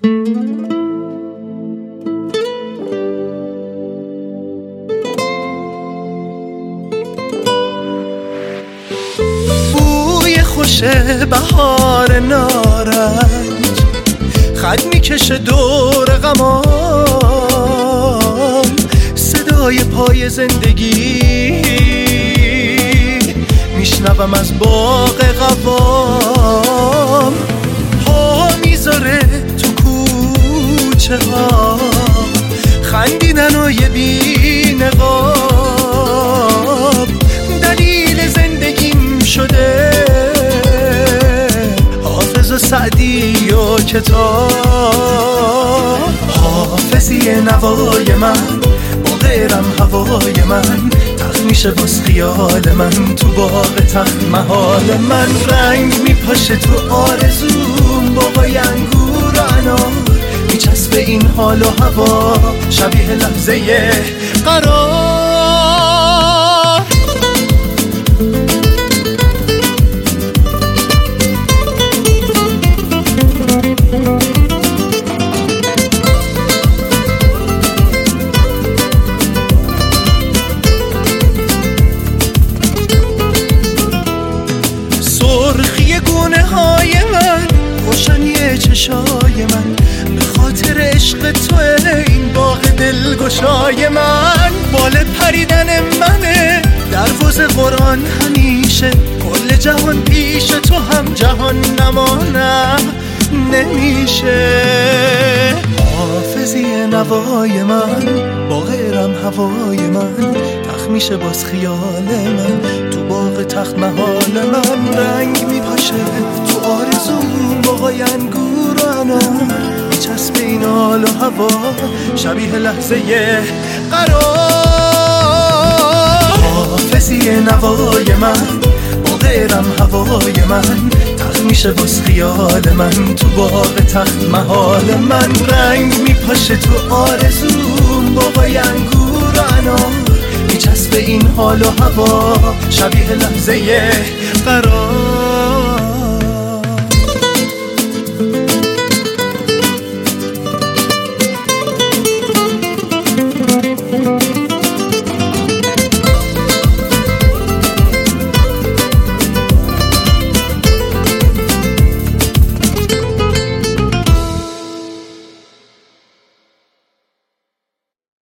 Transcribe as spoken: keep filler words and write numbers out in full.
بوی خوش بهار نارنج خط میکشه دور غمام، صدای پای زندگی میشنوم از باغ قوام. پا میذاره تو کوچه ها خندیدن و یه بی نقاب، دلیل زندگیم شده حافظ و سعدی و کتاب. حافظی نوای من با غیرم هوای من، تخت میشه باز خیال من تو باغ تخت محال من. رنگ میپاشه تو آرزوم باقای انگور و انار، میچسبه این حال و هوا شبیه لحظه قرار. سرخی گونه های من، روشنی چشای من، به خاطر عشق توه این باغ دلگشای من. بال پریدن منه دروازه قرآن همیشه، کل جهان پیش تو هم جهان نمانم نمیشه. حافظی نوای من با غیرم هوای من، تخت میشه باز خیال من تو باغ تخت محال من. رنگ میپاشه تو آرزوم باقای انگور و انار، میچسبه این حال و هوا شبیه لحظه قرار. حافظی نوای من با غیرم هوای من، تخت میشه باز خیال من تو باغ تخت محال من. رنگ میپاشه تو آرزوم باقای انگور و انار، میچسبه این حال و هوا شبیه لحظه قرار.